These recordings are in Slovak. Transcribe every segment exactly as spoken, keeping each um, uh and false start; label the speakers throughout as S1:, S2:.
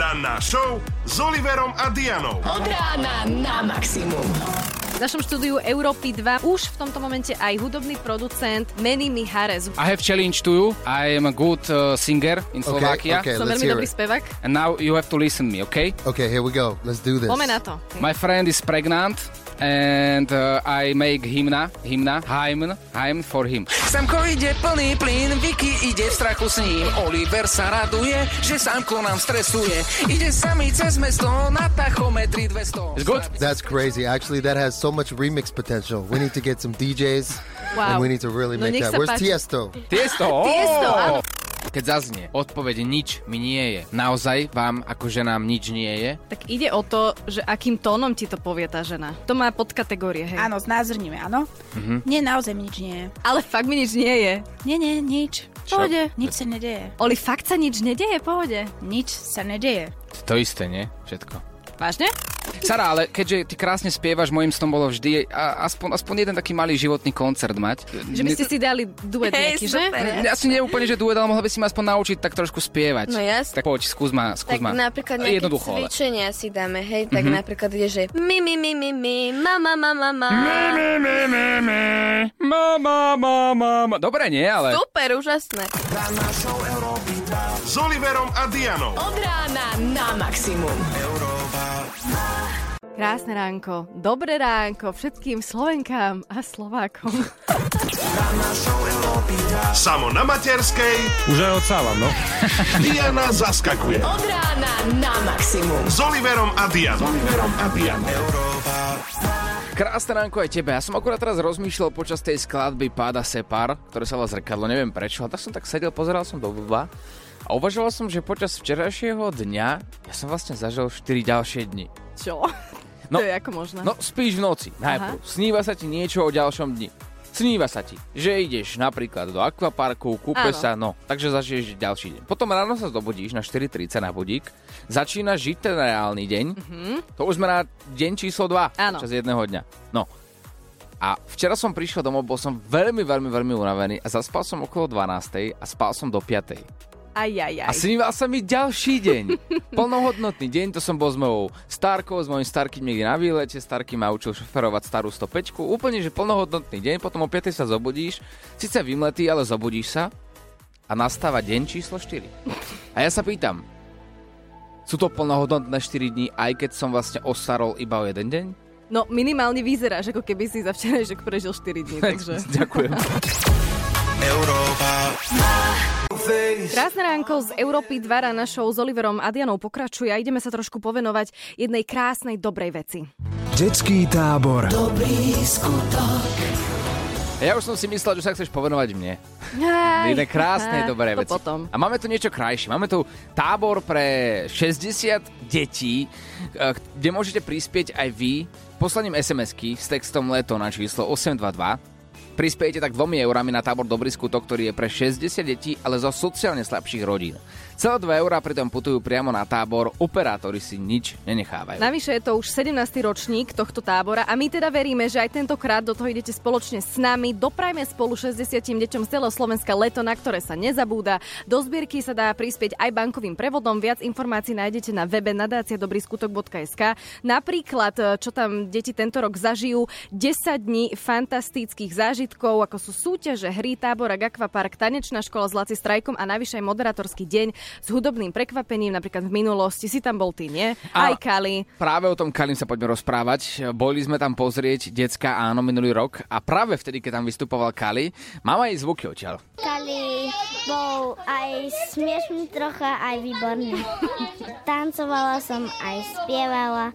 S1: Ranná show s Oliverom a Dianou.
S2: Od rána na maximum.
S3: V našom štúdiu Európy dva už v tomto momente aj hudobný producent Manny Mijares.
S4: I have challenge to you. I am a good uh, singer in Slovakia.
S5: Okay,
S3: Som
S5: let's
S3: veľmi
S5: hear
S3: dobrý
S5: it.
S3: spevák.
S4: And now you have to listen me, okay?
S5: Okay, here we go. Let's do this.
S3: Poďme na to.
S4: My friend is pregnant and uh, I make hymna, hymna, hymn, hymn for him.
S6: Samko ide plný plyn, Vicky ide v strachu s ním. Oliver sa raduje, že Samko nám stresuje. Ide sami cez mesto na tachometri dvesto.
S4: It's good?
S5: That's crazy. Actually, that has so much remix potential. We need to get some D Js
S3: Wow.
S5: and we need to really
S3: No
S5: make
S3: nech
S5: that.
S3: sa
S5: Where's
S3: páči.
S5: Tiesto?
S4: Tiesto!
S3: Tiesto, áno.
S4: Keď zaznie odpovede nič mi nie je, naozaj vám ako ženám nič nie je?
S3: Tak ide o to, že akým tónom ti to povie tá žena. To má podkategórie, hej.
S7: Áno, znázorníme, áno.
S4: Mhm.
S7: Nie, naozaj mi nič nie je.
S3: Ale fakt mi nič nie je.
S7: Nie, nie, nič. Pohode, nič sa nedeje.
S3: Oli, fakt sa nič nedeje, pohode.
S7: Nič sa nedeje.
S4: To isté, nie? Všetko.
S3: Vážne?
S4: Sara, ale keďže ty krásne spievaš, môjim snom bolo vždy a, aspoň, aspoň jeden taký malý životný koncert mať.
S3: Že by ste si dali duet nejaký, že?
S4: Ja si nie úplne, že duet, ale mohla by si ma aspoň naučiť tak trošku spievať.
S8: No jasne.
S4: Tak poď, skús ma, skús
S8: Tak
S4: ma.
S8: napríklad nejaké
S4: Jednoducho, ale.
S8: cvičenia si dáme, hej, tak mm-hmm. napríklad je, že mi, mi, mi, mi, mi, mama, mama, mama.
S4: Mama, mama, mama. Dobre, nie, ale...
S8: Super, úžasné.
S1: S Oliverom a Dianou.
S2: Od rána na maximum.
S3: Krásne ránko, dobré ránko všetkým Slovenkám a Slovákom.
S1: Samo na materskej.
S9: Už aj odsávam, no.
S1: Diana zaskakuje.
S2: Od rána na maximum.
S1: S Oliverom a Dianou.
S4: Krásne ránko aj tebe. Ja som akurát teraz rozmýšľal počas tej skladby Páda Separ, ktoré sa vás zrkadlo, neviem prečo, ale tak som tak sedel, pozeral som do blba a uvažoval som, že počas včerajšieho dňa ja som vlastne zažil štyri ďalšie dni.
S3: Čo?
S4: No,
S3: To je ako možné?
S4: No, spíš v noci, najprv. Sníva sa ti niečo o ďalšom dni. Sníva sa ti, že ideš napríklad do akvaparku, kúpeš sa, no, takže zažiješ ďalší deň. Potom ráno sa zobudíš na štyri tridsať na budík, začínaš žiť ten reálny deň, mm-hmm. to už sme na deň číslo dva, čas jedného dňa. No, a včera som prišiel domov, bol som veľmi, veľmi, veľmi unavený a zaspal som okolo dvanástej a spal som do piatej.
S3: Aj, aj, aj.
S4: A sníval sa mi ďalší deň. Plnohodnotný deň, to som bol s mojou Starkou, s mojím Starkým niekde na výlete, Starky ma učil šoferovať starú stopäť, úplne, že plnohodnotný deň, potom o piatej sa zobudíš, síce vymletý, ale zobudíš sa a nastáva deň číslo štyri. A ja sa pýtam, sú to plnohodnotné štyri dní, aj keď som vlastne ostarol iba o jeden deň?
S3: No minimálne vyzeráš, ako keby si za včerajšok prežil štyri dní, takže...
S4: Ďakujem.
S3: Krásne ránko z Európy dva Rána show s Oliverom a Dianou pokračuje a ideme sa trošku povenovať jednej krásnej dobrej veci.
S10: Detský tábor.
S2: Dobrý skutok.
S4: Ja už som si myslel, že sa chceš povenovať mne.
S3: Aj,
S4: Jedné krásnej
S3: á,
S4: dobrej
S3: to
S4: veci.
S3: potom.
S4: A máme tu niečo krajšie. Máme tu tábor pre šesťdesiat detí, kde môžete prispieť aj vy poslaním es em esky s textom leto na číslo osem dva dva. Prispiejete tak dvomi eurami na tábor Dobrý skutok, ktorý je pre šesťdesiat detí, ale zo sociálne slabších rodín. Celé dva eurá pritom putujú priamo na tábor, operátori si nič nenechávajú.
S3: Navyše je to už sedemnásty ročník tohto tábora a my teda veríme, že aj tentokrát do toho idete spoločne s nami. Doprajme spolu šesťdesiatim deťom z celého Slovenska leto, na ktoré sa nezabúda. Do zbierky sa dá prispieť aj bankovým prevodom. Viac informácií nájdete na webe nadácia dobrý skutok bodka es ká. Napríklad, čo tam deti tento rok zažijú, desať dní fantastických zážitkov, ako sú súťaže, hry, táborak, akvapark, tanečná škola s Laci Strajkom a navyše aj moderátorský deň s hudobným prekvapením, napríklad v minulosti si tam bol ty, nie? Aj Kali.
S4: Práve o tom Kalim sa poďme rozprávať. Boli sme tam pozrieť Decká áno minulý rok a práve vtedy, keď tam vystupoval Kali, mám aj zvuky odtiaľ.
S11: Kali bol aj smiešný trocha, aj výborný. Tancovala som, aj spievala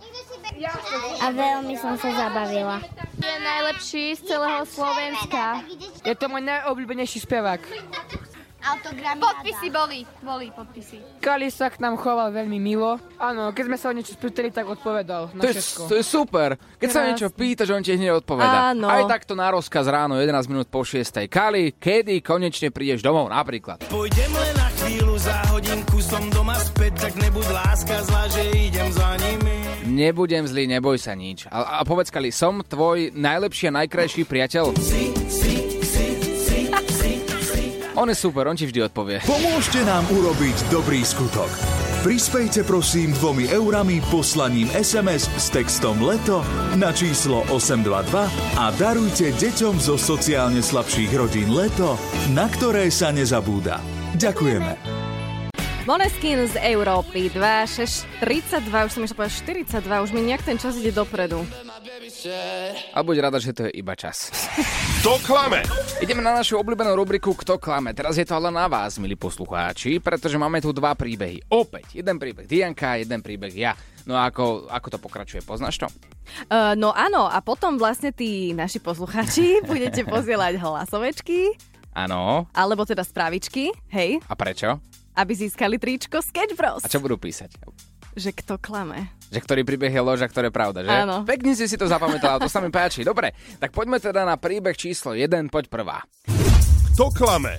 S11: a veľmi som sa zabavila.
S12: Je najlepší z celého Slovenska. Je to môj najobľúbenejší spevák.
S11: Autogramy
S12: Podpisy boli, boli podpisy. Kali sa k nám choval veľmi milo. Áno, keď sme sa o niečo spýtali, tak odpovedal na
S4: to
S12: všetko.
S4: Je, to je super. Keď Krásne. Sa niečo pýtaš, on ti hneď odpoveda.
S3: Áno.
S4: Aj takto na rozkaz ráno, jedenásť minút po šiestej. Kali, kedy konečne prídeš domov napríklad?
S6: Pôjdem len na chvíľu, za hodinku som doma späť, tak nebuď láska zlá, že idem za nimi.
S4: Nebudem zlý, neboj sa nič. A, a povedz, Kali, som tvoj najlepší a najkrajší priateľ? Si, si, si, si, si, si. On je super, on ti vždy odpovie.
S10: Pomôžte nám urobiť dobrý skutok. Prispejte prosím dvomi eurami poslaním es em es s textom Leto na číslo osem dva dva a darujte deťom zo sociálne slabších rodín Leto, na ktoré sa nezabúda. Ďakujeme.
S3: Måneskin z Európy dva šesť tridsaťdva, už som išla povedať štyridsaťdva, už mi nejak ten čas ide dopredu.
S4: A buď rada, že to je iba čas.
S1: Kto klame?
S4: Ideme na našu obľúbenú rubriku Kto klame. Teraz je to ale na vás, milí poslucháči, pretože máme tu dva príbehy. Opäť, jeden príbeh Dianka, jeden príbeh ja. No a ako, ako to pokračuje, poznáš to?
S3: Uh, no áno, a potom vlastne tí naši poslucháči budete posielať hlasovečky.
S4: Áno.
S3: Alebo teda správičky, hej.
S4: A prečo?
S3: Aby získali tričko Sketch Bros.
S4: A čo budú písať?
S3: Že kto klame.
S4: Že ktorý príbeh je lož a ktoré je pravda, že?
S3: Áno.
S4: Pekne si si to zapamätala, to sa mi páči. Dobre, tak poďme teda na príbeh číslo jeden, poď prvá.
S1: Kto klame?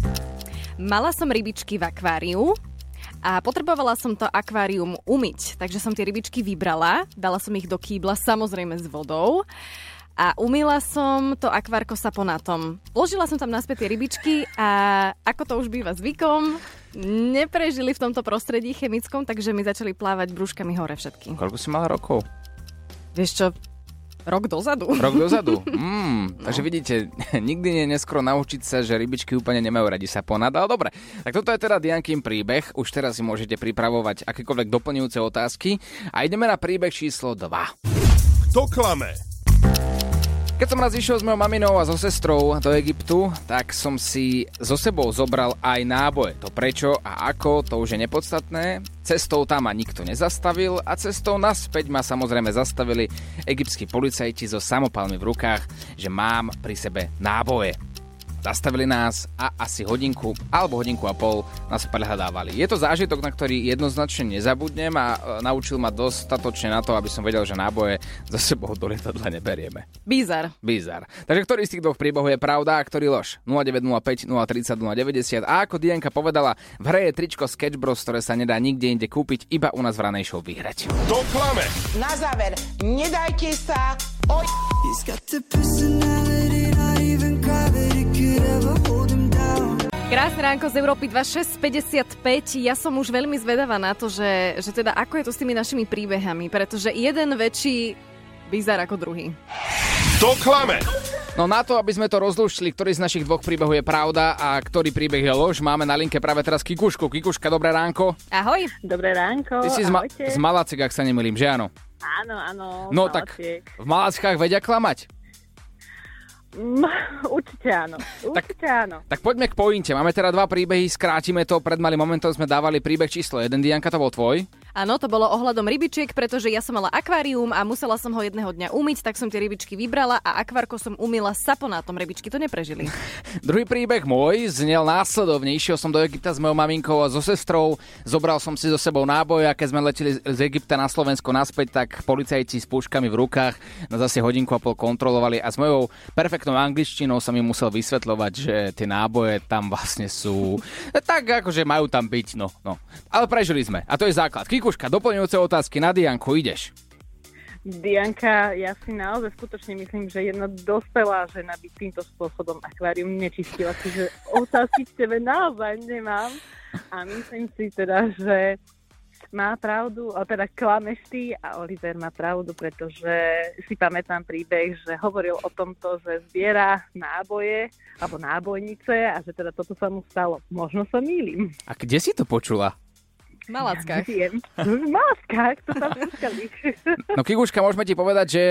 S3: Mala som rybičky v akváriu a potrebovala som to akvárium umyť, takže som tie rybičky vybrala, dala som ich do kýbla, samozrejme s vodou. A umýla som to akvárko saponátom. Vložila som tam naspäť tie rybičky a ako to už býva zvykom, neprežili v tomto prostredí chemickom, takže mi začali plávať brúškami hore všetky.
S4: Koľko si mala rokov?
S3: Vieš čo, rok dozadu.
S4: Rok dozadu? Mm, no. Takže vidíte, nikdy nie je neskoro naučiť sa, že rybičky úplne nemajú radi saponát, ale dobre. Tak toto je teda Diankin príbeh, už teraz si môžete pripravovať akékoľvek doplňujúce otázky a ideme na príbeh číslo dva.
S1: Kto klame?
S4: Keď som raz išiel s mojou maminou a so sestrou do Egyptu, tak som si so sebou zobral aj náboje. To prečo a ako, to už je nepodstatné. Cestou tam ma nikto nezastavil a cestou naspäť ma samozrejme zastavili egyptskí policajti so samopalmi v rukách, že mám pri sebe náboje. Zastavili nás a asi hodinku alebo hodinku a pol nás prehľadávali. Je to zážitok, na ktorý jednoznačne nezabudnem a naučil ma dostatočne na to, aby som vedel, že náboje za sebou do lietadla neberieme.
S3: Bizar.
S4: Bizar. Takže ktorý z tých dvoch príbehov je pravda a ktorý lož? nula deväť nula päť, nula tridsať, nula deväťdesiat. A ako Dianka povedala, v hre je tričko Sketch Bros, ktoré sa nedá nikde inde kúpiť, iba u nás v ranej show vyhrať.
S1: Kto klame?
S9: Na záver, nedajte sa o...
S3: Krásne ránko z Európy dva šesť päťdesiatpäť. Ja som už veľmi zvedavá na to, že, že teda ako je to s tými našimi príbehami, pretože jeden väčší bizar ako druhý.
S1: Kto klame?
S4: No na to, aby sme to rozlúštili, ktorý z našich dvoch príbehov je pravda a ktorý príbeh je lož, máme na linke práve teraz Kikušku. Kikuška, dobré ránko.
S3: Ahoj.
S13: Dobré ránko,
S4: Ty si z, ma- z Malacek, ak sa nemýlim, že áno?
S13: Áno, áno.
S4: No tak v Malackách vedia klamať?
S13: Mm, určite áno, určite
S4: tak,
S13: áno.
S4: Tak poďme k pointe. Máme teda dva príbehy, skrátime to. Pred malým momentom sme dávali príbeh číslo jeden. Dianka, to bol tvoj?
S3: Áno, to bolo ohľadom rybičiek, pretože ja som mala akvárium a musela som ho jedného dňa umyť, tak som tie rybičky vybrala a akvárko som umyla saponátom. Rybičky to neprežili.
S4: Druhý príbeh môj znel následovne. Išiel som do Egypta s mojou maminkou a so sestrou. Zobral som si so sebou náboje a keď sme leteli z Egypta na Slovensko naspäť, tak policajti s púškami v rukách nás asi hodinku a pol kontrolovali a s mojou perfektnou angličtinou som im musel vysvetľovať, že tie náboje tam vlastne sú tak, akože majú tam byť. No, no. Ale prežili sme. A to je základ. Kikuška, doplňujúce otázky na Dianku, ideš.
S13: Dianka, ja si naozaj skutočne myslím, že jedna dospelá žena by týmto spôsobom akvárium nečistila. Čiže otázky k tebe naozaj nemám. A myslím si teda, že má pravdu, a teda klameš ty a Oliver má pravdu, pretože si pamätám príbeh, že hovoril o tomto, že zbiera náboje alebo nábojnice a že teda toto sa mu stalo. Možno sa mýlim.
S4: A kde si to počula?
S3: V Malackách.
S13: Ja viem. V Malackách, to tam skúšali.
S4: No Kikuška, môžeme ti povedať, že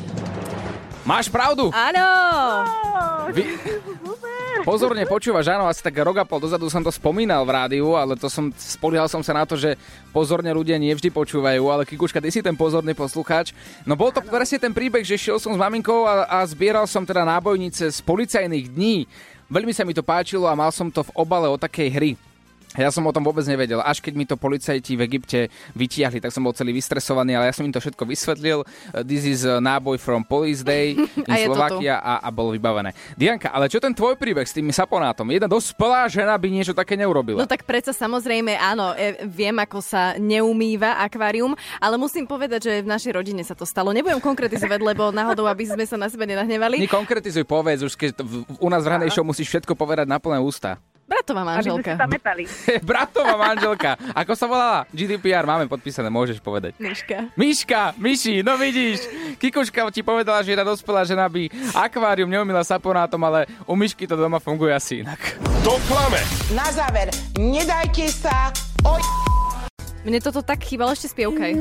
S4: máš pravdu.
S3: Áno.
S4: Vy... Pozorne počúvaš, áno, asi tak rok a pol dozadu som to spomínal v rádiu, ale to som, spoliehal som sa na to, že pozorne ľudia nie vždy počúvajú, ale Kikuška, ty si ten pozorný poslucháč. No bol to presne ten príbeh, že šiel som s maminkou a, a zbieral som teda nábojnice z policajných dní. Veľmi sa mi to páčilo a mal som to v obale o takej hry. Ja som o tom vôbec nevedel. Až keď mi to policajti v Egypte vytiahli, tak som bol celý vystresovaný, ale ja som im to všetko vysvetlil. This is náboj from Police Day in Slovakia a, a bolo vybavené. Dianka, ale čo ten tvoj príbeh s tými saponátom? Jedna dospelá žena by niečo také neurobila.
S3: No tak predsa samozrejme, áno, e, viem, ako sa neumýva akvárium, ale musím povedať, že v našej rodine sa to stalo. Nebudem konkretizovať, lebo náhodou, aby sme sa na sebe nenahnevali.
S4: Nekonkretizuj, povedz, už keď u nás v ranej show musíš všetko povedať na plné ústa.
S3: Bratová manželka.
S13: Aby sme sa zametali.
S4: Bratová manželka. Ako sa volala? G D P R máme podpísané, môžeš povedať.
S3: Miška.
S4: Miška, Miši, no vidíš. Kikuška ti povedala, že jedna dospelá žena by akvárium neumila saponátom, ale u Mišky to doma funguje asi inak.
S1: To klame.
S9: Na záver, nedajte sa oj...
S3: Mne toto tak chýbalo, ešte spievkaj.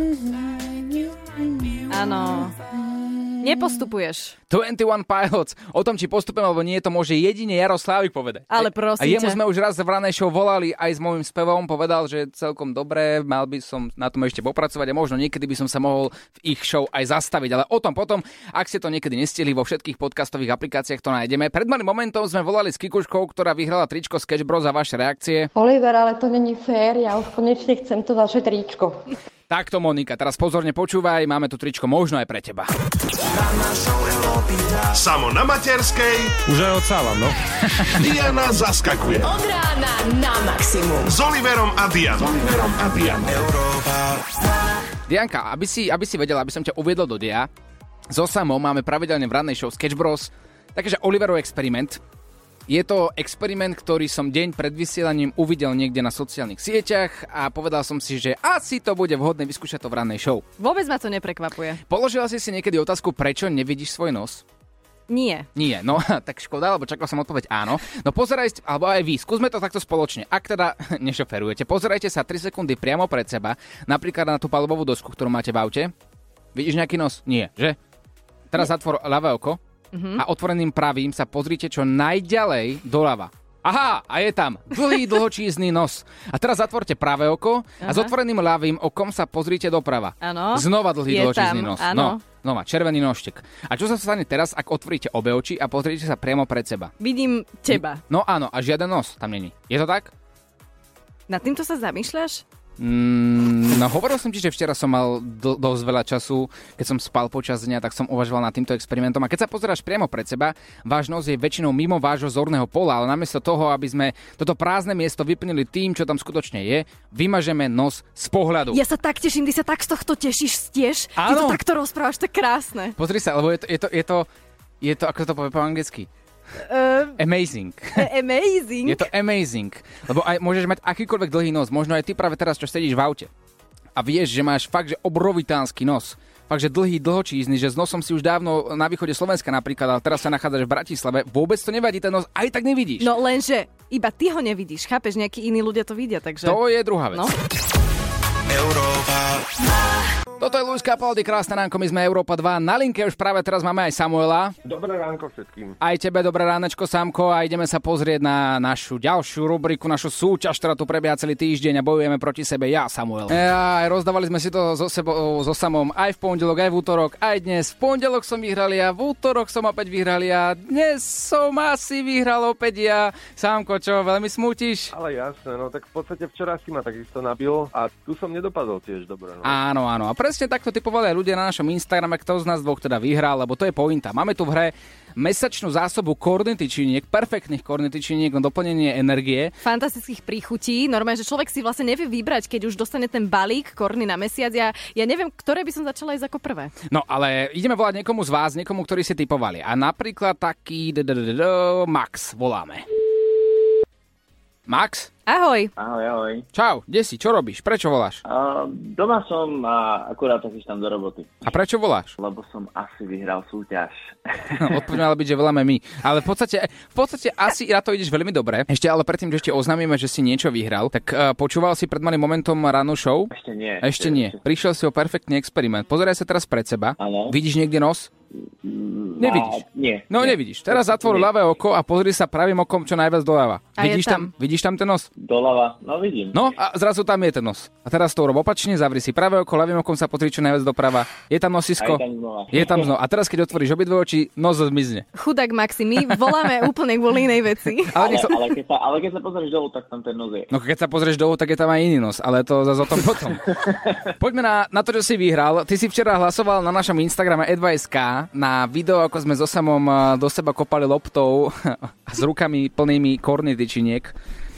S3: Áno. Nepostupuješ.
S4: dvadsaťjeden Pilots. O tom, či postupujem alebo nie, to môže jedine Jaroslávik povedať.
S3: Ale prosím
S4: A jemu
S3: ťa.
S4: sme už raz v ranej show volali aj s môjim spevom. Povedal, že celkom dobré, mal by som na tom ešte popracovať a možno niekedy by som sa mohol v ich show aj zastaviť. Ale o tom potom, ak ste to niekedy nestihli, vo všetkých podcastových aplikáciách to nájdeme. Pred malým momentom sme volali s Kikuškou, ktorá vyhrala tričko Sketch Bros a vaše reakcie.
S14: Oliver, ale to není fér, ja už konečne chcem to vaše tričko.
S4: Takto, Monika, teraz pozorne počúvaj, máme tu tričko možno aj pre teba.
S1: Samo na materskej. Už aj odsávam, no. Diana zaskakuje.
S2: Od rána na maximum.
S1: S Oliverom a Dianou. S Oliverom a Dianou.
S4: Dianka, aby si, aby si vedela, aby som ťa uviedol do deja, so Samom máme pravidelne v rannej show Sketch Bros. Takže Oliverov experiment. Je to experiment, ktorý som deň pred vysielaním uvidel niekde na sociálnych sieťach a povedal som si, že asi to bude vhodné vyskúšať to v rannej show.
S3: Vôbec ma to neprekvapuje.
S4: Položila si si niekedy otázku, prečo nevidíš svoj nos?
S3: Nie.
S4: Nie, no tak škoda, lebo čakal som odpoveď áno. No pozerajte, alebo aj vy, skúsme to takto spoločne. Ak teda nešoferujete, pozerajte sa tri sekundy priamo pred seba, napríklad na tú palubovú dosku, ktorú máte v aute. Vidíš nejaký nos? Nie, že? Teraz zatvor ľavé oko. Uh-huh. A otvoreným pravým sa pozrite čo najďalej doľava. Aha, a je tam dlhý, dlhočízny nos. A teraz zatvorte pravé oko. Aha. A s otvoreným ľavým okom sa pozrite doprava.
S3: Áno.
S4: Znova dlhý,
S3: je
S4: dlhočízny
S3: tam.
S4: nos.
S3: Áno.
S4: No, znova, červený nožtek. A čo sa stane teraz, ak otvoríte obe oči a pozrite sa priamo pred seba?
S3: Vidím teba.
S4: No áno, a žiaden nos tam není. Je to tak?
S3: Nad týmto sa zamýšľaš?
S4: Mm, no hovoril som ti, že včera som mal do, dosť veľa času, keď som spal počas dňa, tak som uvažoval nad týmto experimentom. A keď sa pozeráš priamo pred seba, váš nos je väčšinou mimo vášho zorného pola, ale namiesto toho, aby sme toto prázdne miesto vyplnili tým, čo tam skutočne je, vymažeme nos z pohľadu.
S3: Ja sa tak teším, ty sa tak z tohto tešíš tiež. Ty
S4: Áno.
S3: to takto rozprávaš, to je krásne.
S4: Pozri sa, lebo je to, je to, je to, je to ako to povie po anglicky?
S3: Uh,
S4: amazing.
S3: amazing.
S4: Je to amazing. Lebo aj môžeš mať akýkoľvek dlhý nos. Možno aj ty práve teraz, čo sedíš v aute. A vieš, že máš fakt, že obrovitánsky nos. Fakt, že dlhý, dlhočízny, že s nosom si už dávno na východe Slovenska napríklad, ale teraz sa nachádzaš v Bratislave. Vôbec to nevadí, ten nos aj tak nevidíš.
S3: No lenže iba ty ho nevidíš, chápeš? Nejakí iní ľudia to vidia, takže...
S4: To je druhá vec.
S3: No.
S10: Európa.
S4: Toto je Luis Capaldi, krásne ránko, my sme Európa dva. Na linke už práve teraz máme aj Samuela.
S15: Dobré ránko všetkým.
S4: Aj tebe dobré ránečko, Samko, a ideme sa pozrieť na našu ďalšiu rubriku, našu súťaž, ktorá tu prebieha celý týždeň a bojujeme proti sebe ja, Samuel. Ja, aj rozdávali sme si to so sebou, so Samom aj v pondelok, aj v útorok, aj dnes. V pondelok som vyhral ja, v útorok som opäť vyhral ja, dnes som asi vyhral opäť ja. Samko, čo, veľmi smútiš?
S15: Ale jasné, no tak v podstate včera si ma takisto nabil a tu som nedopadol tiež dobre. No.
S4: Áno, áno. A presne takto typovali aj ľudia na našom Instagrame, kto z nás dvoch teda vyhral, lebo to je pointa. Máme tu v hre mesačnú zásobu korny tyčiniek, perfektných korny tyčiniek na doplnenie energie.
S3: Fantastických príchutí. Normálne, že človek si vlastne nevie vybrať, keď už dostane ten balík korny na mesiac. Ja, ja neviem, ktoré by som začala ísť ako prvé.
S4: No, ale ideme volať niekomu z vás, niekomu, ktorí si typovali. A napríklad taký Max voláme. Max?
S16: Ahoj. Ahoj, ahoj.
S4: Čau, kde si? Čo robíš? Prečo voláš?
S16: Uh, doma som a akurát sa chystám do roboty.
S4: A prečo voláš?
S16: Lebo som asi vyhral súťaž.
S4: Odpoveď mala byť, že voláme my. Ale v podstate, v podstate asi na to ideš veľmi dobre. Ešte ale predtým, že ešte oznámime, že si niečo vyhral, tak uh, počúval si pred malým momentom rannú show?
S16: Ešte nie.
S4: Ešte, ešte nie. Ešte. Prišiel si o perfektný experiment. Pozeraj sa teraz pred seba.
S16: Áno.
S4: Vidíš niekde nos? Nevidíš?
S16: A, nie.
S4: No
S16: nie.
S4: nevidíš. Teraz zatvor ľavé oko a pozri sa pravým okom čo najviac doľava.
S3: A
S4: vidíš tam? tam? Vidíš tam ten nos?
S16: Doľava. No vidím.
S4: No a zrazu tam je ten nos. A teraz to urob opačne, zavri si pravé oko, ľavým okom sa pozri čo najviac doprava. Je tam nosisko?
S16: Aj tam znova.
S4: Je tam znova. A teraz keď otvoríš obidve oči, nos zmizne.
S3: Chudák Maxi, my voláme úplne kvôli inej veci.
S16: Ale, ale, ale, keď sa, ale keď sa pozrieš dolu, tak tam ten nos je.
S4: No keď sa pozrieš dolu, tak je tam aj iný nos, ale to zase o tom potom. Poďme na, na to, čo si vyhral. Ty si včera hlasoval na našom Instagrame e dva bodka es ká na video, ako sme so Samom do seba kopali loptou a s rukami plnými korny tyčiniek.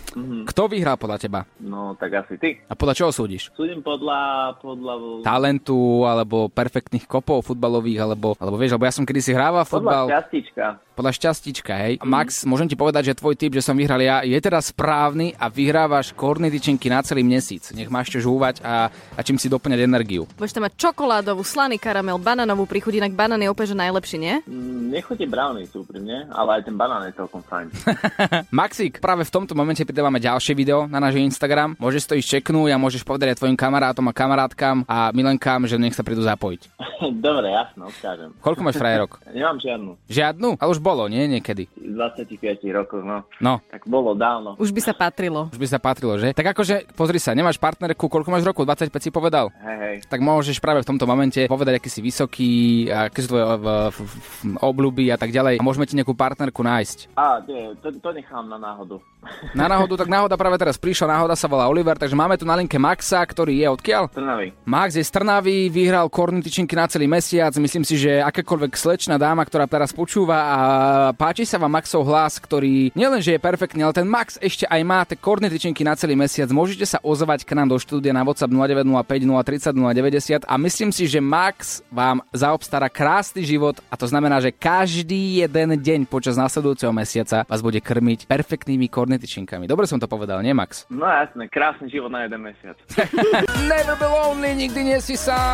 S16: Mhm.
S4: Kto vyhral podľa teba?
S16: No, tak asi ty.
S4: A podľa čoho súdiš?
S16: Súdim podľa... podľa...
S4: Talentu, alebo perfektných kopov futbalových, alebo, alebo vieš, lebo ja som kedysi hrával futbal.
S16: Podľa šťastíčka.
S4: Podľa šťastíčka, hej. Mm. Max, môžem ti povedať, že tvoj tip, že som vyhral ja, je teda správny a vyhrávaš korny tyčinky na celý mesiac. Nech máš čo žúvať a, a čím si doplňať energiu.
S3: Budeš tam mať čokoládovú, slaný karamel, banánovú príchuť, inak banán je opäť že najlepší, nie?
S16: Mm, nechutí brownie sú úprimne, ale aj ten banán je celkom fajn.
S4: Maxík, práve v tomto momente pridávame ďalšie video na náš Instagram. Môžeš to ísť čeknúť a môžeš povedať aj tvojim kamarátom a kamarátkam a milenkám, že nech sa prídu zapojiť.
S16: Dobre, jasno, odkážem.
S4: Koľko máš frajerok?
S16: Nemám žiadnu.
S4: Žiadnu? Ale už bolo, nie? Niekedy.
S16: dvadsaťpäť rokov, no.
S4: No.
S16: Tak bolo dávno.
S3: Už by sa patrilo.
S4: Už by sa patrilo, že? Tak akože, pozri sa, nemáš partnerku, koľko máš rokov? dvadsaťpäť si povedal?
S16: Hej, hej.
S4: Tak môžeš práve v tomto momente povedať, aký si vysoký, aké sú tvoje obľúby a tak ďalej. A môžeme ti nejakú partnerku nájsť.
S16: Á, nie, to, to nechám na náhodu.
S4: Na náhodu, tak náhoda práve teraz prišla, náhoda sa volá Oliver, takže máme tu na linke Maxa, ktorý je odkiaľ?
S16: Trnavy.
S4: Max je z Trnavy, vyhral korny tyčinky na celý mesiac. Myslím si, že akákoľvek slečná dáma, ktorá teraz počúva a páči sa vám Maxov hlas, ktorý nielenže je perfektný, ale ten Max ešte aj má tie korny tyčinky na celý mesiac. Môžete sa ozvať k nám do štúdia na WhatsApp nula deväť nula päť nula tri nula nula deväťdesiat a myslím si, že Max vám zaobstará krásny život a to znamená, že každý jeden deň počas nasledujúceho mesiaca vás bude krmiť perfektnými korny tyčinkami. Dobre som to povedal, nie Max?
S16: No jasné, krásny život na jeden mesiac.
S4: Never be lonely, nikdy nie si sám.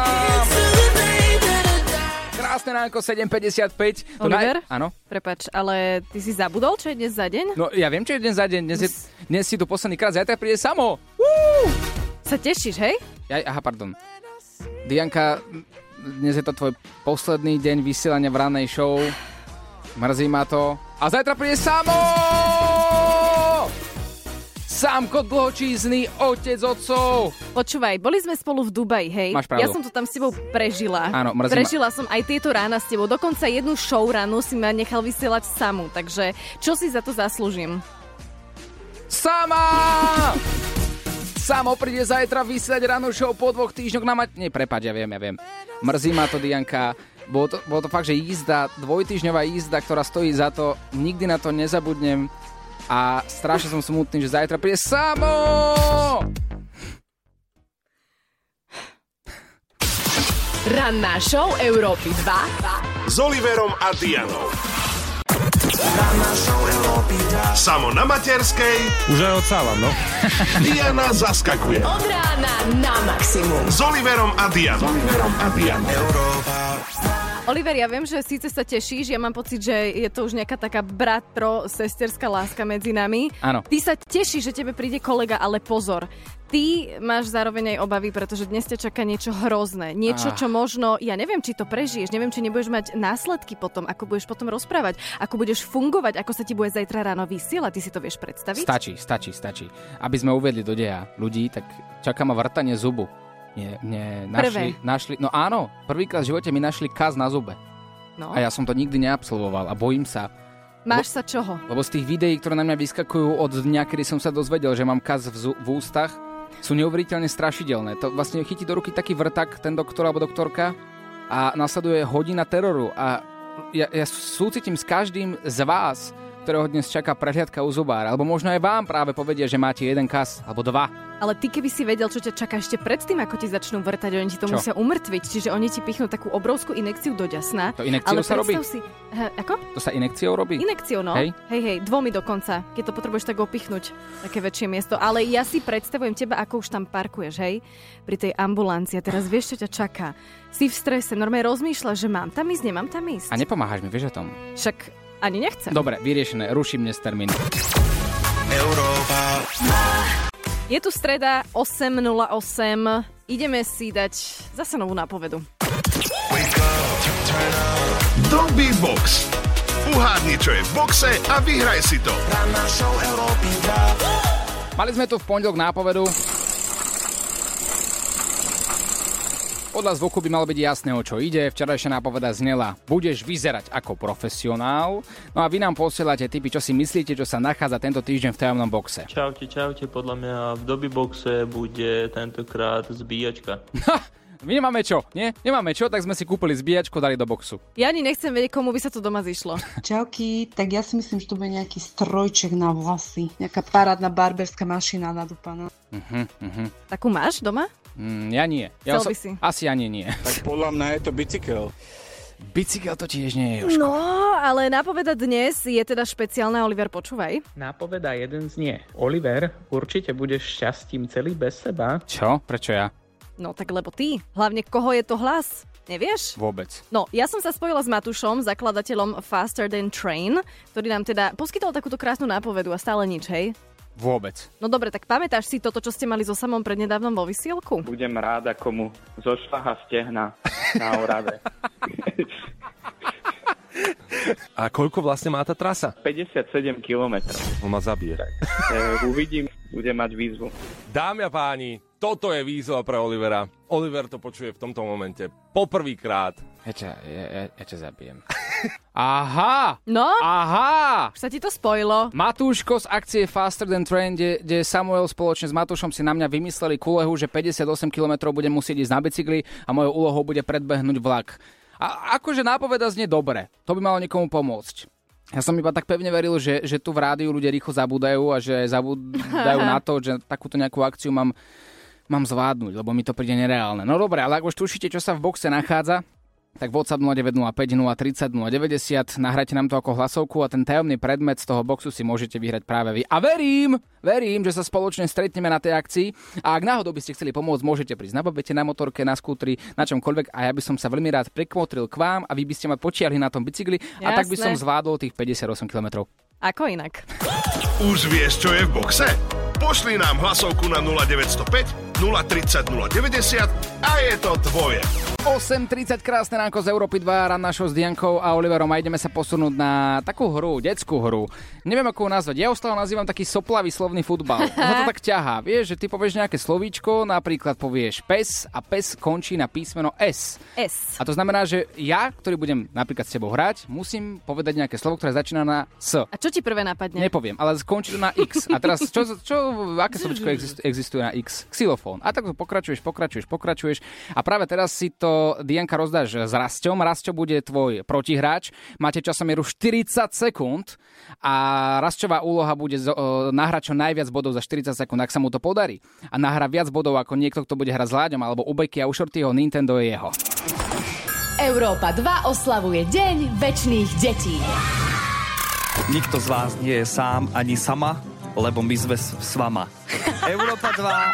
S4: Krásne ránko, sedem päťdesiatpäť.
S3: Oliver?
S4: Naj... Áno?
S3: Prepač, ale ty si zabudol, čo je dnes za deň?
S4: No, ja viem, čo je dnes za deň. Dnes, je, dnes si tu posledný krát, zajtra príde samo. Woo!
S3: Sa tešíš, hej?
S4: Ja, aha, pardon. Dianka, dnes je to tvoj posledný deň vysielania v rannej show. Mrzí ma to. A zajtra príde samo! Sámko dlhočízny, otec otcov.
S3: Počúvaj, boli sme spolu v Dubaji, hej?
S4: Máš pravdu.
S3: Ja som to tam s tebou prežila.
S4: Áno, mrzí
S3: Prežila
S4: ma.
S3: som aj tieto rána s tebou. Dokonca jednu show ránu si ma nechal vysielať samu. Takže čo si za to zaslúžim?
S4: Sama! Samo príde zajtra vysielať ráno show po dvoch týždňoch na mať... Nie, prepáč, ja viem, ja viem. Mrzí ma to, Dianka. Bolo to, bolo to fakt, že jízda, dvojtýždňová jízda, ktorá stojí za to. Nikdy na to nezabudnem. A strašne som smutný, že zajtra príde samo!
S2: Ranná show Európy dva
S1: S Oliverom a Dianou.
S6: Ranná show Európy dva.
S1: Samo na materskej. Už aj odsávam, no. Diana zaskakuje.
S2: Od rána na maximum.
S1: S Oliverom a Dianou. S Oliverom a Dianou. Európa.
S3: Oliver, ja viem, že síce sa tešíš, ja mám pocit, že je to už nejaká taká bratro-sesterská láska medzi nami.
S4: Áno.
S3: Ty sa tešíš, že tebe príde kolega, ale pozor. Ty máš zároveň aj obavy, pretože dnes ťa čaká niečo hrozné. Niečo, čo možno, ja neviem, či to prežiješ, neviem, či nebudeš mať následky potom, ako budeš potom rozprávať, ako budeš fungovať, ako sa ti bude zajtra ráno vysielať. Ty si to vieš predstaviť?
S4: Stačí, stačí, stačí. Aby sme uvedli do deja ľudí, tak čaká ma vrtanie zubu. Nie, nie, našli, našli, no áno, prvýkrát v živote mi našli kaz na zube.
S3: No.
S4: A ja som to nikdy neabsolvoval a bojím sa.
S3: Máš
S4: lebo,
S3: sa čoho?
S4: Lebo z tých videí, ktoré na mňa vyskakujú od dňa, kedy som sa dozvedel, že mám kaz v, zu, v ústach, sú neuveriteľne strašidelné. To vlastne chytí do ruky taký vrtak, ten doktor alebo doktorka a nasleduje hodina teroru a ja, ja súcitím s každým z vás, ktorého dnes čaká prehliadka u zubára, alebo možno aj vám práve povedia, že máte jeden kas, alebo dva.
S3: Ale ty keby si vedel, čo ťa čaká ešte predtým, ako ti začnú vrtať, oni ti to čo? musia umrtviť, čiže oni ti pichnú takú obrovskú inekciu do ďasna.
S4: To inekciou sa robí?
S3: Si, he, ako?
S4: To sa inekciou robí?
S3: Inekciou, no. Hej, hej, hej dvomi dokonca, keď to potrebuješ tak opichnúť, také väčšie miesto. Ale ja si predstavujem teba, ako už tam parkuješ, hej, pri tej ambulancii. A teraz vieš, čo ťa čaká. Si v strese, normálne rozmýšľaš, že mám tam ísť, nemám tam ísť.
S4: A nepomáhaš mi, vieš o tom?
S3: Však ani nechcem.
S4: Dobre, vyriešené, ruším dnes termín.
S6: Európa.
S3: Je tu streda osem nula osem. Ideme si dať zase novú nápovedu.
S1: Dogby Box. Uhádni, čo je v boxe a vyhraj si to.
S6: Ranná show Európy dva.
S4: Mali sme tu v pondelok nápovedu. Podľa zvuku by malo byť jasné, o čo ide. Včerajšia nápoveda znela: budeš vyzerať ako profesionál. No a vy nám posielate tipy, čo si myslíte, čo sa nachádza tento týždeň v tajomnom boxe.
S17: Čaute, čaute. Podľa mňa v Dogby Boxe bude tentokrát zbíjačka.
S4: My nemáme čo, nie? Nemáme čo, tak sme si kúpili zbíjačku, dali do boxu.
S3: Ja ani nechcem vedieť, komu by sa to doma zišlo.
S17: Čauky, tak ja si myslím, že to bude nejaký strojček na vlasy. Nejaká parádna barberská mašina nadúpaná.
S4: Uh-huh, uh-huh.
S3: Takú máš doma?
S4: Mm, ja nie. Ja
S3: Chcel by
S4: oso-
S3: si?
S4: Asi ani nie.
S18: Tak podľa mňa je to bicykel.
S4: Bicykel to tiež nie je, Jožko.
S3: No, ale nápoveda dnes je teda špeciálna, Oliver, počúvaj.
S19: Nápoveda jeden znie. Oliver, určite budeš šťastím celý bez seba.
S4: Čo? Prečo ja?
S3: No tak lebo ty. Hlavne koho je to hlas? Nevieš?
S4: Vôbec.
S3: No, ja som sa spojila s Matúšom, zakladateľom Faster Than Train, ktorý nám teda poskytol takúto krásnu nápovedu a stále nič, hej?
S4: Vôbec.
S3: No dobre, tak pamätáš si toto, čo ste mali so Samom prednedávnom vo vysielku?
S19: Budem rád, ako mu zošľaha stehna na Orave.
S1: A koľko vlastne má tá trasa?
S19: päťdesiatsedem kilometrov.
S1: On ma zabije.
S19: Tak, e, uvidím, bude mať výzvu.
S1: Dámy a páni, toto je výzva pre Olivera. Oliver to počuje v tomto momente poprvýkrát.
S4: Ja ťa, ja, ja, ja ťa zabijem. Aha!
S3: No?
S4: Aha!
S3: Už sa ti to spojilo.
S4: Matúško z akcie Faster Than Train, kde, kde Samuel spoločne s Matúšom si na mňa vymysleli kulehu, že päťdesiatosem kilometrov budem musieť ísť na bicykli a mojou úlohou bude predbehnúť vlak. A akože nápoveda znie dobre. To by malo niekomu pomôcť. Ja som iba tak pevne veril, že, že tu v rádiu ľudia rýchlo zabúdajú a že zabúdajú na to, že takúto nejakú akciu mám, mám zvládnuť, lebo mi to príde nereálne. No dobre, ale ak už tušíte, čo sa v boxe nachádza, tak WhatsApp nula deväť nula päť nula tri nula nula deväťdesiat, nahrajte nám to ako hlasovku a ten tajomný predmet z toho boxu si môžete vyhrať práve vy. A verím, verím, že sa spoločne stretneme na tej akcii a ak náhodou by ste chceli pomôcť, môžete prísť na babete, na motorke, na skútri, na čomkoľvek a ja by som sa veľmi rád prikmotril k vám a vy by ste ma počiahli na tom bicykli. Jasné. A tak by som zvládol tých päťdesiatosem kilometrov.
S3: Ako inak?
S1: Už vieš, čo je v boxe? Pošli nám hlasovku na nula deväť nula päť nula tri nula nula deväťdesiat a je to tvoje.
S4: osem tridsať, krásne ránko z Európy dva, ran našou s Diankou a Oliverom a ideme sa posunúť na takú hru, detskú hru. Neviem, ako ju nazvať. Ja ostále nazývam taký soplavý slovný futbal. Ono to tak ťahá. Vieš, že ty povieš nejaké slovíčko, napríklad povieš pes a pes končí na písmeno S.
S3: S.
S4: A to znamená, že ja, ktorý budem napríklad s tebou hrať, musím povedať nejaké slovo, ktoré začína na S.
S3: A čo ti prvé napadne?
S4: Nepoviem, ale skončí to na X. A teraz, čo, čo, aké slovíčko existuje na X? Xylofón. A tak pokračuješ, pokračuješ, pokračuješ. A práve teraz si to, Dianka, rozdáš s Rasťom. Rasťo bude tvoj protihráč. Máte časomieru štyridsať sekúnd a Rasťová úloha bude z, o, nahrať čo najviac bodov za štyridsať sekúnd, ak sa mu to podarí. A nahrá viac bodov ako niekto, kto bude hrať s Láďom alebo u Beky a u Shortyho, Nintendo je jeho.
S2: Európa dva oslavuje Deň večných detí.
S20: Nikto z vás nie je sám ani sama, lebo my sme s, s vama. Európa dva.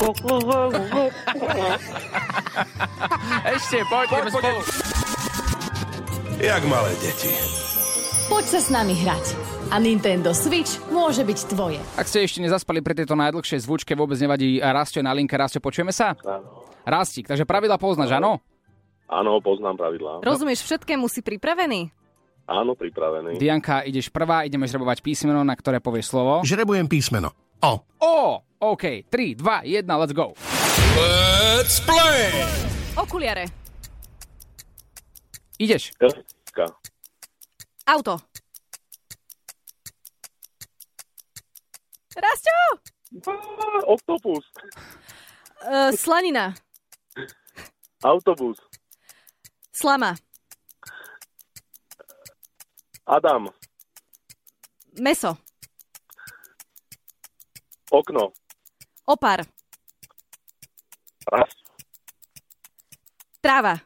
S4: Ešte, poďme spolu.
S1: Jak malé deti.
S2: Poď sa s nami hrať. A Nintendo Switch môže byť tvoje.
S4: Ak ste ešte nezaspali pri tejto najdlhšej zvučke, vôbec nevadí. Rasťo na linke. Rasťo, počujeme sa?
S15: Áno.
S4: Rastík, takže pravidla poznáš, áno?
S15: Áno, poznám pravidlá.
S3: Rozumieš všetkému, si pripravený?
S15: Áno, pripravený.
S4: Dianka, ideš prvá, ideme žrebovať písmeno, na ktoré povieš slovo.
S1: Žrebujem písmeno. O.
S4: O, OK. tri, dva, jeden, let's go.
S1: Let's play!
S3: Okuliare.
S4: Ideš.
S15: Ka.
S3: Auto. Rasťo!
S15: Oktopus.
S3: Uh, slanina.
S15: Autobus.
S3: Slama.
S15: Adam.
S3: Meso.
S15: Okno.
S3: Opar.
S15: Raz.
S3: Tráva.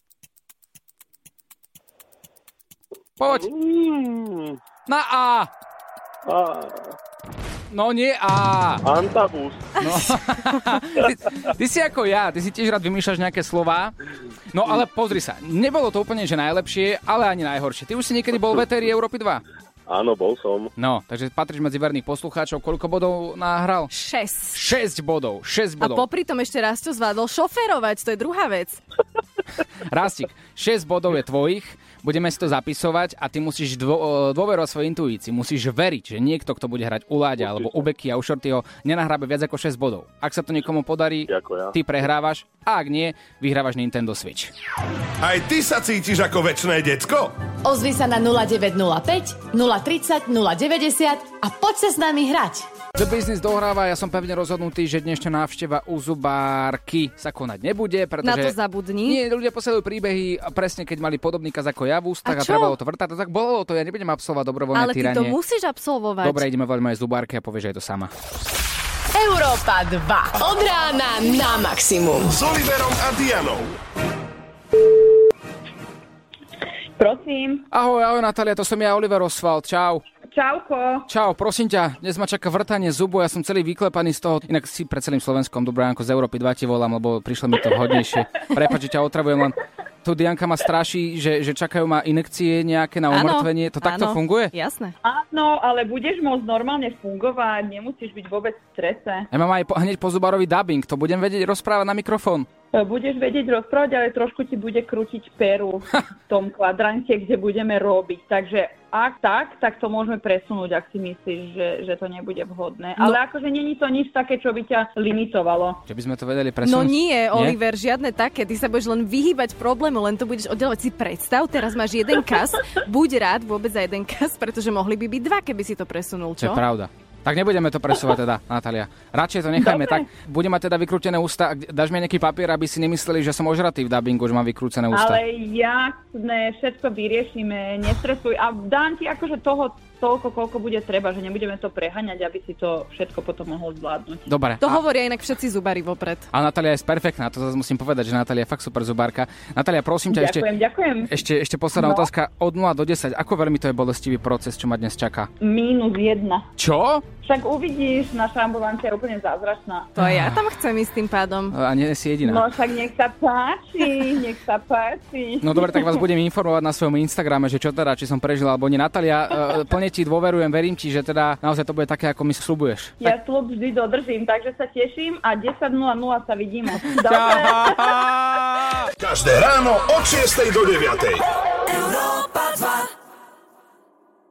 S4: Poď.
S15: Mm.
S4: Na A.
S15: A.
S4: No nie A.
S15: Antabus.
S4: No. ty, ty si ako ja, ty si tiež rád vymýšľaš nejaké slová. No ale pozri sa, nebolo to úplne že najlepšie, ale ani najhoršie. Ty už si niekedy bol v étéri Európy dva?
S15: Áno, bol som.
S4: No, takže patríš medzi verných poslucháčov. Koľko bodov nahral?
S3: Šesť.
S4: Šesť bodov, šesť bodov.
S3: A popri tom ešte Rasťo zvládol šoférovať, to je druhá vec.
S4: Rastík, šesť bodov je tvojich, budeme si to zapisovať a ty musíš dô, dôverovať svojej intuícii. Musíš veriť, že niekto, kto bude hrať u Láďa alebo u Beky a u Shortyho, nenahrábe viac ako šesť bodov. Ak sa to niekomu podarí, ja. ty prehrávaš a ak nie, vyhrávaš Nintendo Switch.
S1: Aj ty sa cítiš ako večné decko?
S2: Ozvi sa na nula deväť nula päť nula tri nula nula deväťdesiat a poď sa s nami hrať.
S4: The Business dohráva, ja som pevne rozhodnutý, že dnešná návšteva u zubárky sa konať nebude, pretože...
S3: Na to zabudni.
S4: Nie, ľudia posielajú príbehy presne, keď mali podobný kaz ako ja v ústach a, a trebalo to vrtať, tak bolo to, ja nebudem absolvovať dobrovoľné
S3: ale
S4: týranie.
S3: Ale ty to musíš absolvovať.
S4: Dobre, ideme voľať mojej zubárke a povieš, že je to sama.
S21: Európa dva. Od rána na maximum.
S1: S Oliverom a Dianou.
S22: Prosím.
S4: Ahoj, ahoj Natália, to som ja, Oliver Oswald, čau.
S22: Čauko.
S4: Čau, prosím ťa, dnes ma čaká vrtanie zubu, ja som celý vyklepaný z toho, inak si pred celým Slovenskom, dobré ránko, z Európy dva ti volám, lebo prišlo mi to vhodnejšie. Prepáč, že ťa otravujem, len tu Dianka ma straší, že, že čakajú ma inekcie nejaké na umrtvenie, to takto
S3: áno,
S4: funguje?
S3: Jasné.
S22: Áno, ale budeš môcť normálne fungovať, nemusíš byť vôbec v strese.
S4: Ja mám aj po, hneď po zubárovi dubbing, to budem vedieť rozprávať na mikrofón.
S22: Budeš vedieť rozprávať, ale trošku ti bude krútiť peru v tom kvadrante, kde budeme robiť. Takže ak tak, tak to môžeme presunúť, ak si myslíš, že, že to nebude vhodné. No. Ale akože není to nič také, čo by ťa limitovalo.
S4: Že by sme to vedeli presunúť?
S3: No nie, Oliver, nie? Žiadne také. Ty sa budeš len vyhýbať problému, len to budeš oddelovať. Si predstav, teraz máš jeden kas, buď rád vôbec za jeden kas, pretože mohli by byť dva, keby si to presunul, čo?
S4: To je pravda. Tak nebudeme to presúvať teda, Natália. Radšej to nechajme
S22: Dobre.
S4: tak. Budem mať teda vykrútené ústa. Dáš mi nejaký papier, aby si nemysleli, že som ožratý v dabingu, že mám vykrútené ústa.
S22: Ale jasné, všetko vyriešime, nestresuj. A dám ti akože toho toľko, koľko bude treba, že nebudeme to preháňať, aby si to všetko potom mohol zvládnuť.
S4: Dobre.
S3: To
S4: a...
S3: hovoria inak všetci zubári vopred.
S4: A Natália je perfektná, to zase musím povedať, že Natália je fakt super zubárka. Natália, prosím ťa,
S22: ďakujem,
S4: ešte,
S22: ďakujem.
S4: ešte, ešte posledná
S22: no.
S4: otázka. Od nula do desať, ako veľmi to je bolestivý proces, čo ma dnes čaká?
S22: Mínus jedna.
S4: Čo?
S22: Však uvidíš, naša ambulancia je úplne zázračná.
S3: To ja tam chcem ísť tým pádom.
S4: A nie si jediná.
S22: No však nech sa páči, nech sa páči.
S4: No dobre, tak vás budem informovať na svojom Instagrame, že čo teda, či som prežila alebo nie. Natália, plne ti dôverujem, verím ti, že teda naozaj to bude také, ako mi sľubuješ.
S22: Ja tak... sľub vždy dodržím, takže sa teším a desať nula nula sa vidíme.
S1: Každé ráno od šiestej do deviatej.
S21: Európa dva.